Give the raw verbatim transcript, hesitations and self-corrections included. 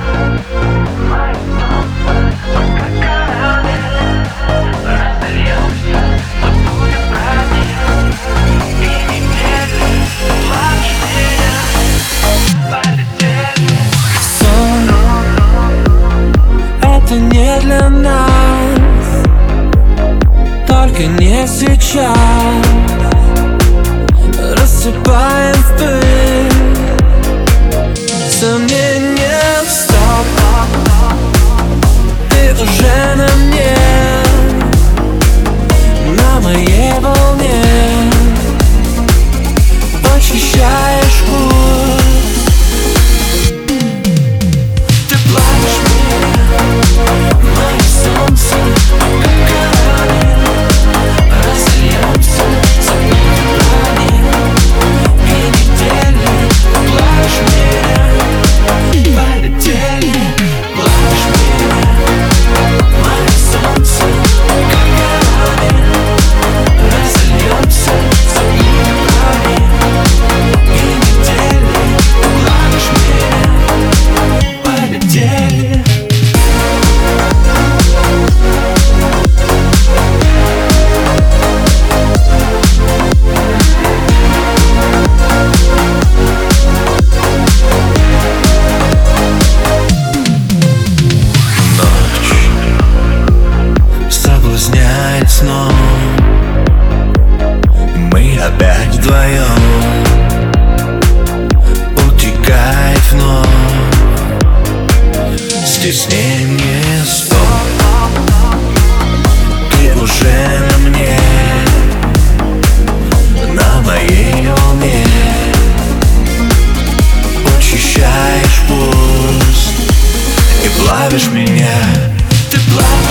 Не для нас, только не сейчас. Рассыпаем в пыль сомнения, стоп. Ты уже на мне, на моей волне. Очищаешь путь. Ты плачешь меня, мое солнце, как кораллы. Разольемся с одной ткани и недели. Плачешь меня, полетели. Плачешь меня, мое солнце, как кораллы. Разольемся с одной ткани и недели. Плачешь меня, полетели. Соблазняет сном, мы опять вдвоем. Утекает вновь стеснение, стоп. Ты уже на мне, на моей волне. Очищаешь пульс и плавишь меня. Ты плавишь